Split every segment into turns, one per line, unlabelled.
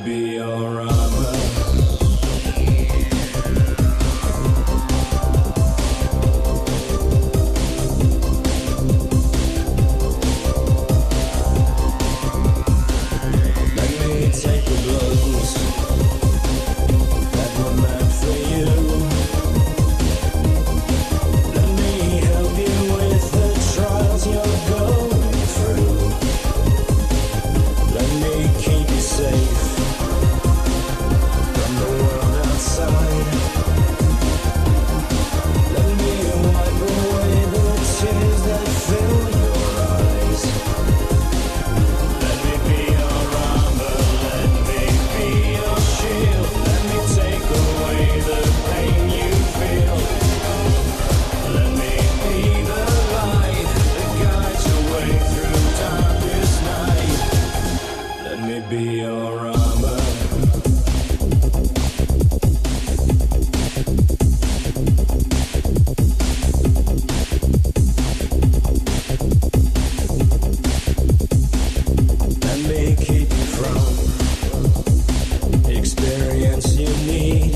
be your armor. Take the blows that were meant for you. Let me help you with the trials you're going through. Let me keep you safe from the world outside. Let me wipe away the tears that fill your eyes. Let me be your armor. Let me be your shield. Let me take away the pain you feel. Let me be the light that guides your way through darkest night. Let me be your armor. Let me keep you from experience you need.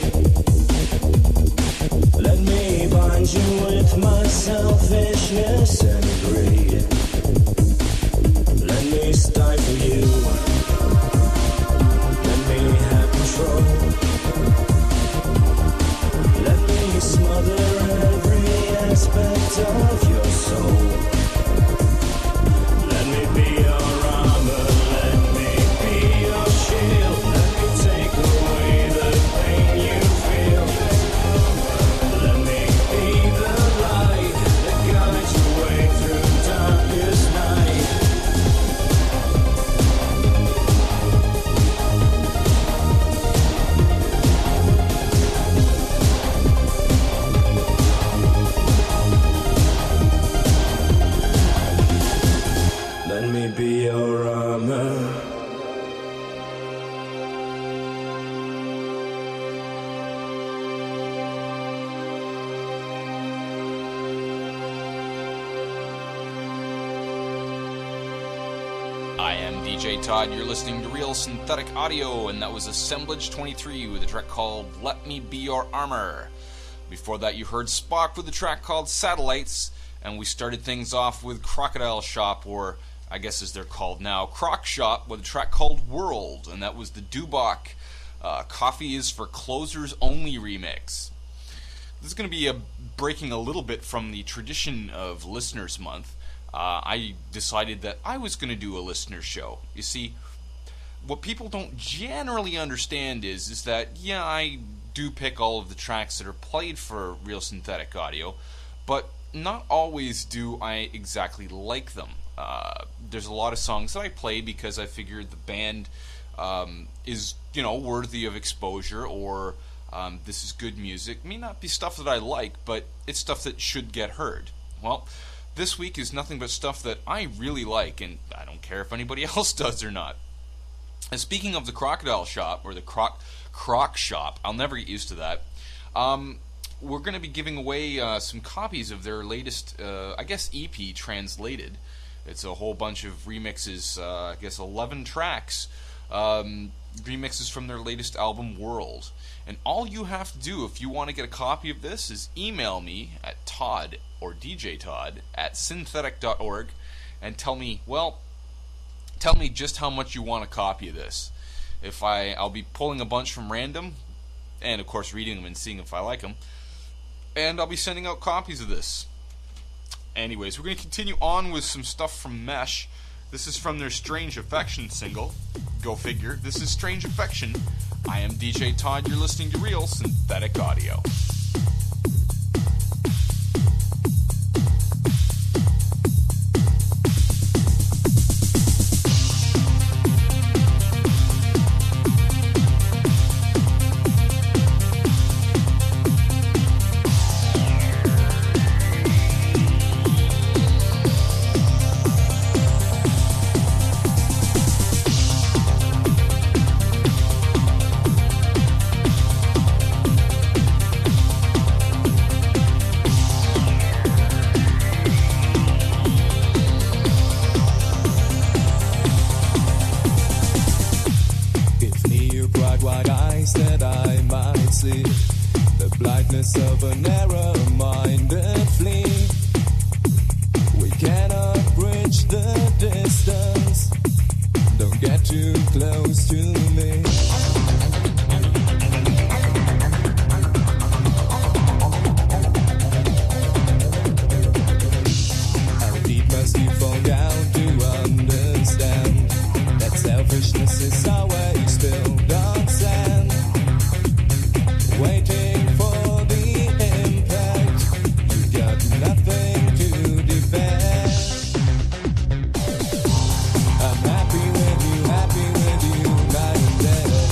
Let me bind you with my selfishness and greed. Let me stifle you. Let me have control. Let me smother every aspect of your soul. Let me be your armor. Let me be your shield. Let me take away the pain you feel. Let me be the light that guides your way through darkest night. Let me be your armor.
I am DJ Todd, you're listening to Real Synthetic Audio, and that was Assemblage 23 with a track called Let Me Be Your Armor. Before that you heard Spock with a track called Satellites, and we started things off with Crocodile Shop, or I guess as they're called now, Croc Shop, with a track called World, and that was the Dubach Coffee is for Closers Only remix. This is going to be breaking a little bit from the tradition of Listeners Month. I decided that I was going to do a listener show. You see, what people don't generally understand is that, yeah, I do pick all of the tracks that are played for Real Synthetic Audio, but not always do I exactly like them. There's a lot of songs that I play because I figured the band is, worthy of exposure, or this is good music. It may not be stuff that I like, but it's stuff that should get heard. Well, this week is nothing but stuff that I really like, and I don't care if anybody else does or not. And speaking of the Crocodile Shop, or the Croc Shop, I'll never get used to that. We're going to be giving away some copies of their latest, EP translated. It's a whole bunch of remixes, 11 tracks, remixes from their latest album, World. And all you have to do if you want to get a copy of this is email me at Todd, or DJ Todd, at synthetic.org, and tell me just how much you want a copy of this. I'll be pulling a bunch from random, and of course reading them and seeing if I like them, and I'll be sending out copies of this. Anyways, we're going to continue on with some stuff from Mesh. This is from their Strange Affection single. Go figure. This is Strange Affection. I am DJ Todd. You're listening to Real Synthetic Audio.
your bright white eyes that I might see the blindness of a narrow-minded flea. We cannot bridge the distance. Don't get too close to me. How deep must you fall down to understand that selfishness is always built on sand, waiting for the impact. You got nothing to defend. I'm happy with you night and day.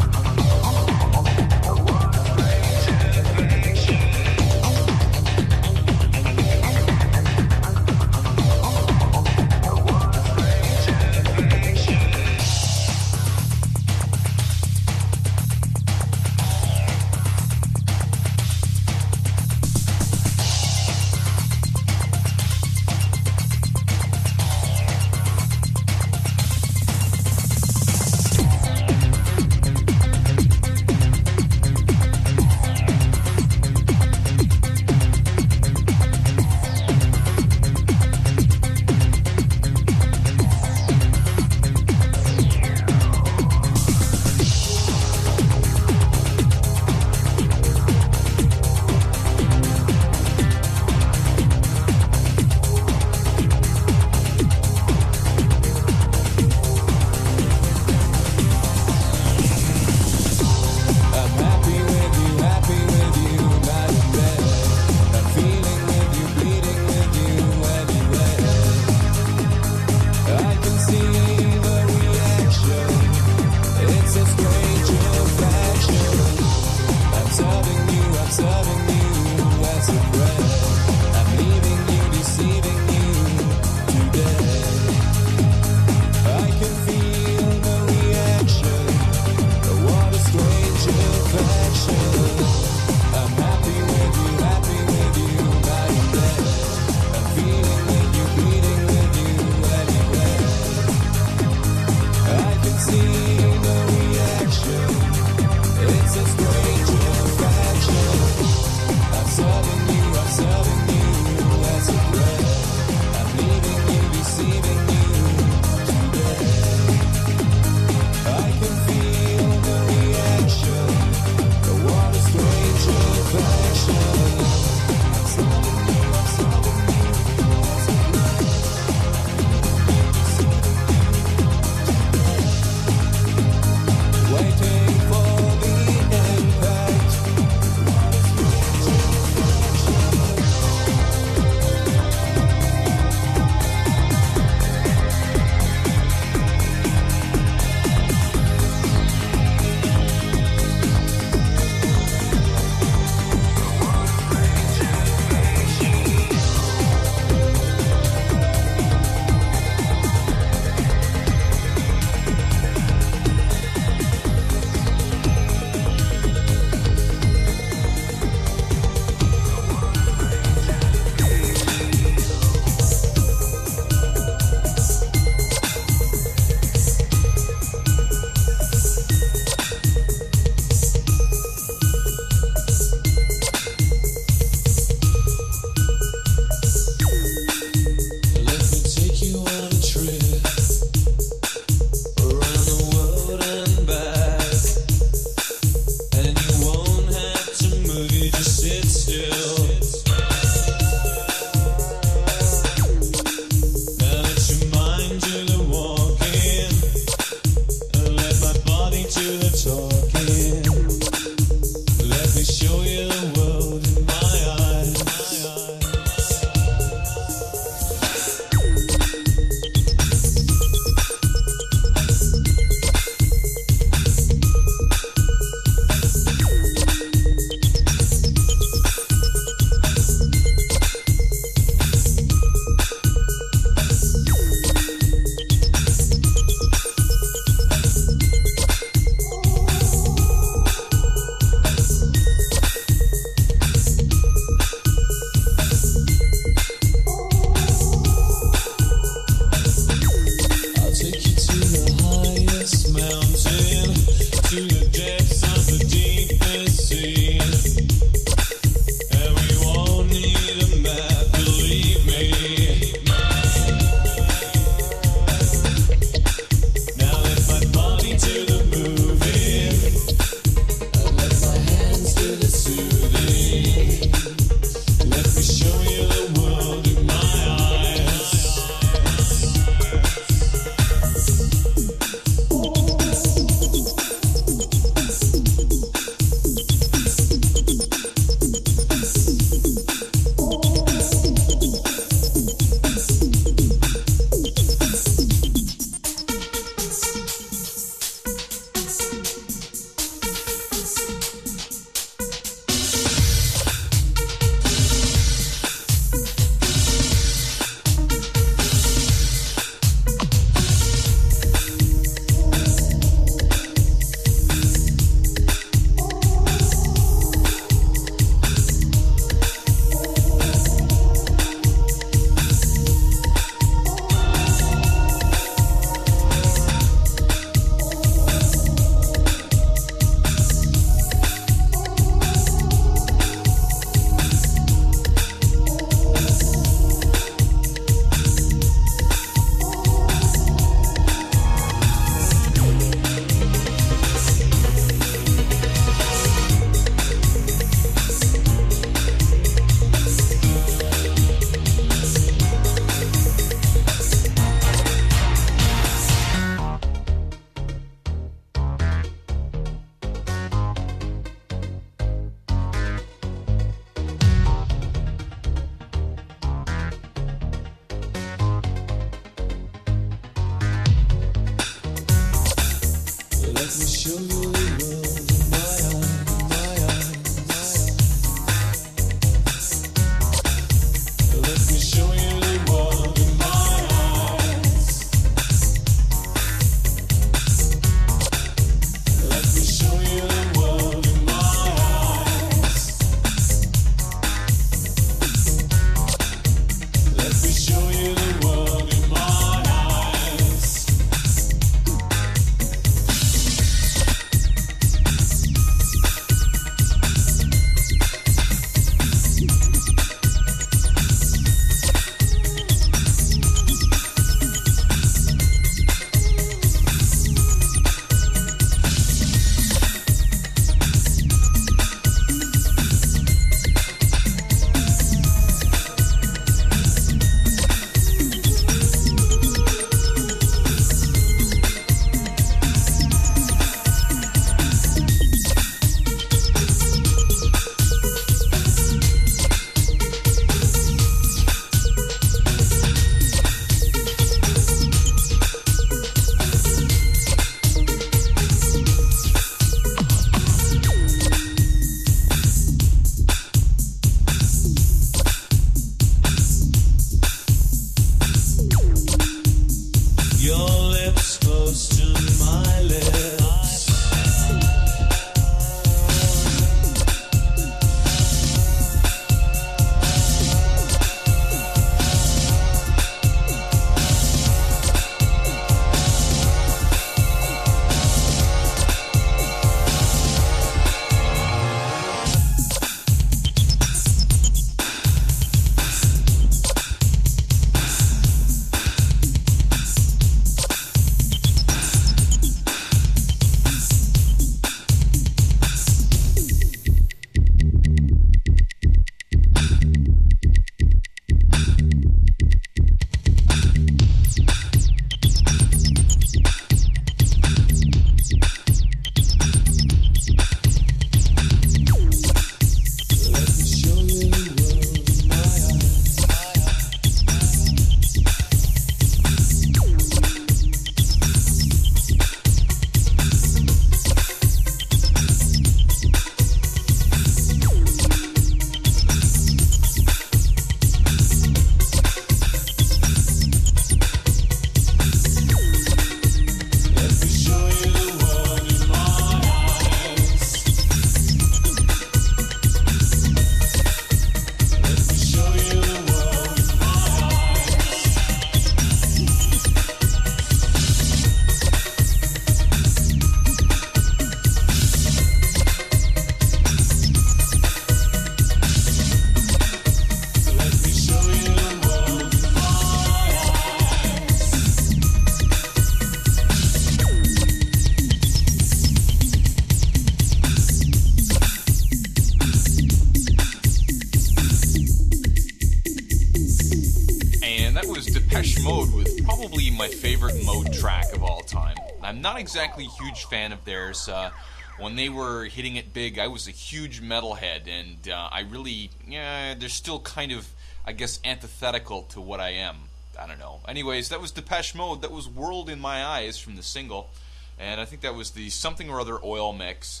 I'm not exactly a huge fan of theirs. When they were hitting it big, I was a huge metalhead, and I really, they're still kind of, I guess, antithetical to what I am. I don't know. Anyways, that was Depeche Mode. That was World in My Eyes from the single, and I think that was the Something or Other oil mix.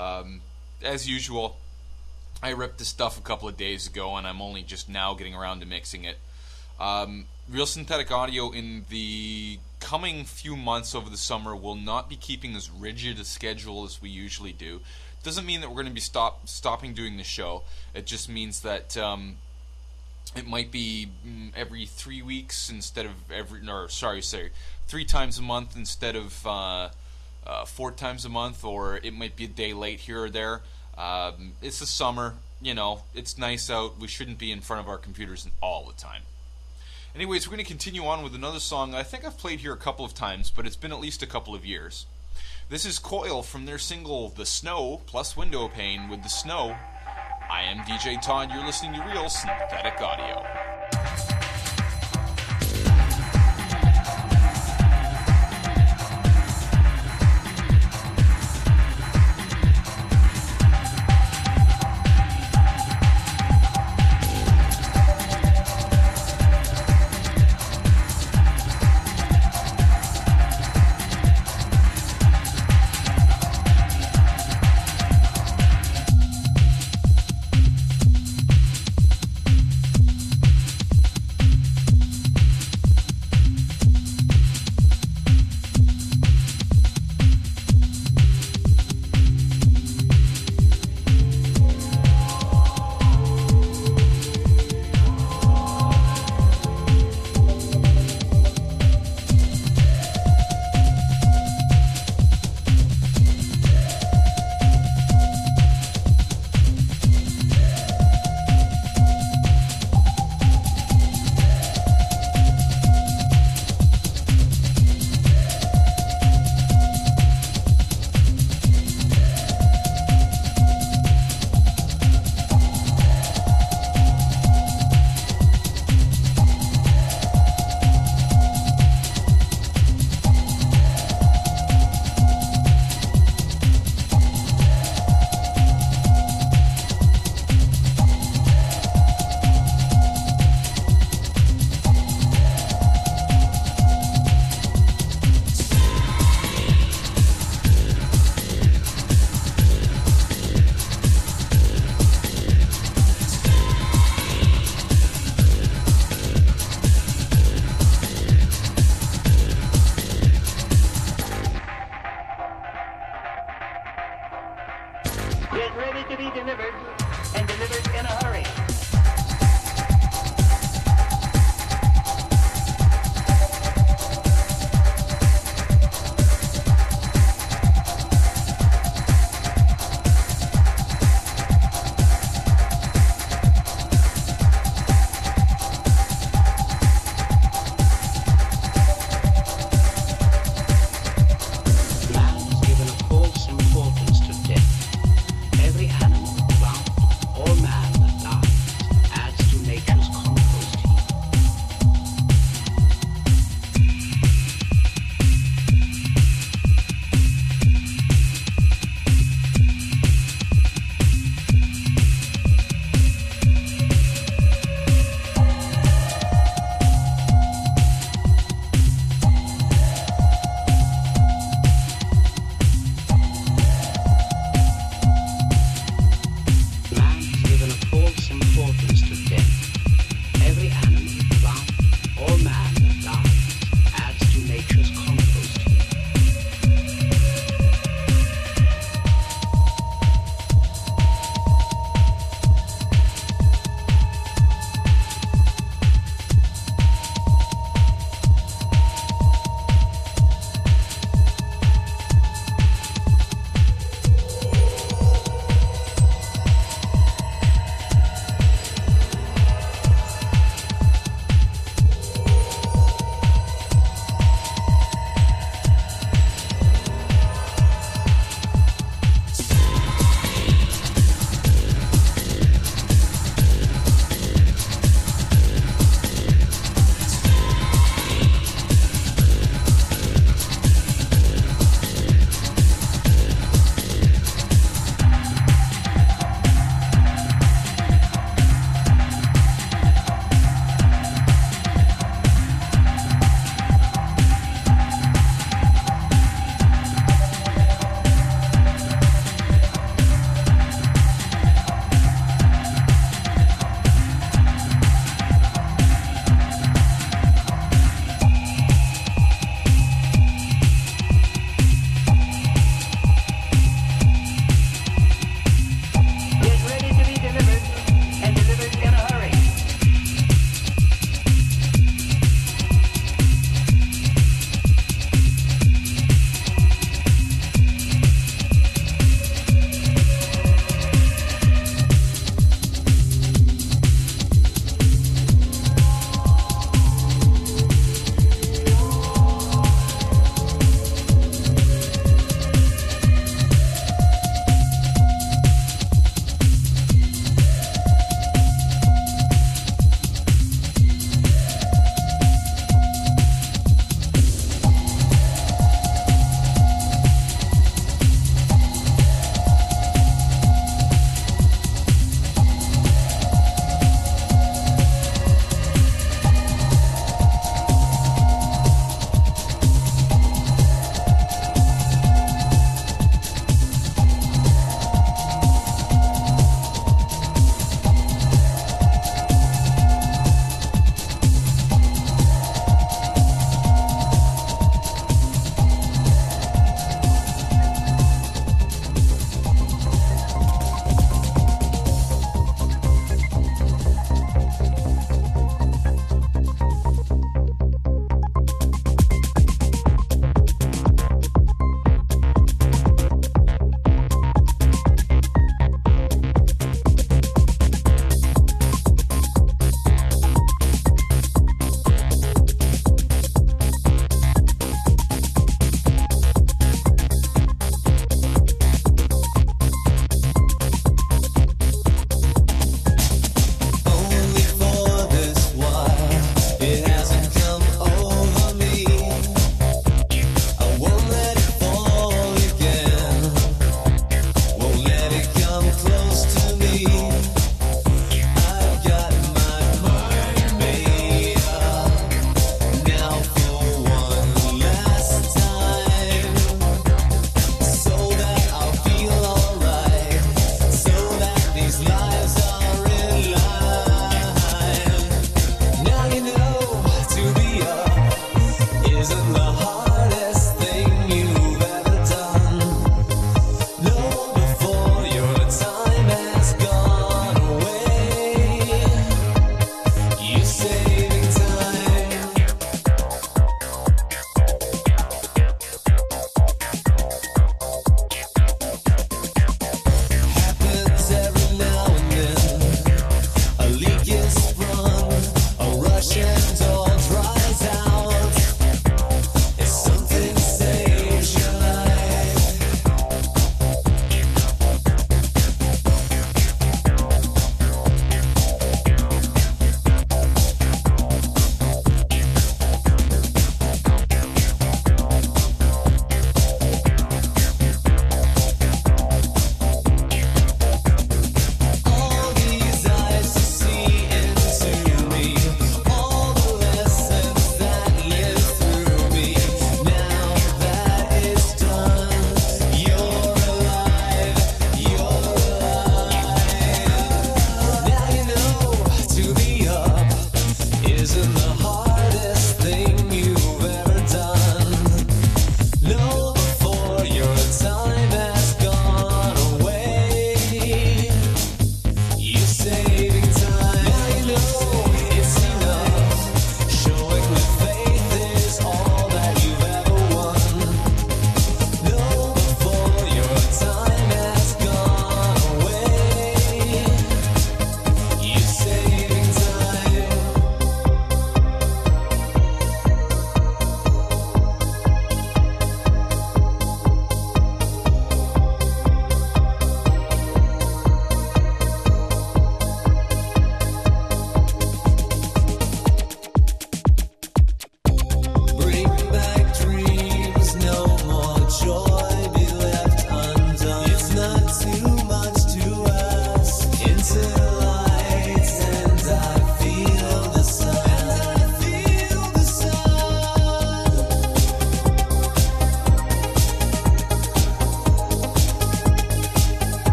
As usual, I ripped this stuff a couple of days ago, and I'm only just now getting around to mixing it. Real Synthetic Audio in the coming few months over the summer will not be keeping as rigid a schedule as we usually do. Doesn't mean that we're going to be stopping doing the show. It just means that it might be every 3 weeks instead of 3 times a month instead of 4 times a month, or it might be a day late here or there. It's the summer, it's nice out. We shouldn't be in front of our computers all the time. Anyways, we're going to continue on with another song I think I've played here a couple of times, but it's been at least a couple of years. This is Coil from their single The Snow plus Window Pane with The Snow. I am DJ Todd. You're listening to Real Synthetic Audio.
delivered, and delivered in a hurry. Man has given a false importance to death. Every animal, plant,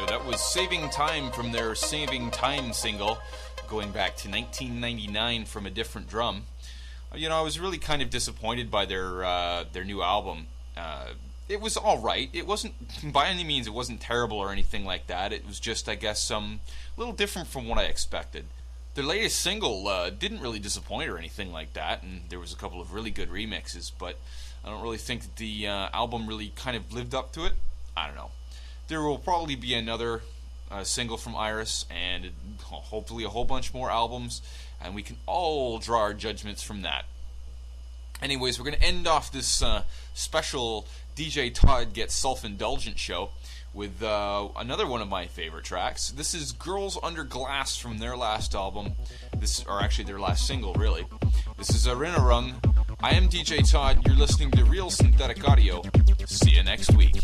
That was Saving Time from their Saving Time single, going back to 1999 from A Different Drum. I was really kind of disappointed by their new album. It was all right. It wasn't, by any means, it wasn't terrible or anything like that. It was just, I guess, a little different from what I expected. Their latest single didn't really disappoint or anything like that, and there was a couple of really good remixes, but I don't really think that the album really kind of lived up to it. I don't know. There will probably be another single from Iris, and hopefully a whole bunch more albums, and we can all draw our judgments from that. Anyways, we're going to end off this special DJ Todd Gets Self-Indulgent show with another one of my favorite tracks. This is Girls Under Glass from their last album. Or actually their last single, really. This is Erinnerung. I am DJ Todd. You're listening to Real Synthetic Audio. See you next week.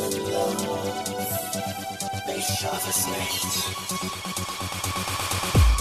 Ich schaff es nicht.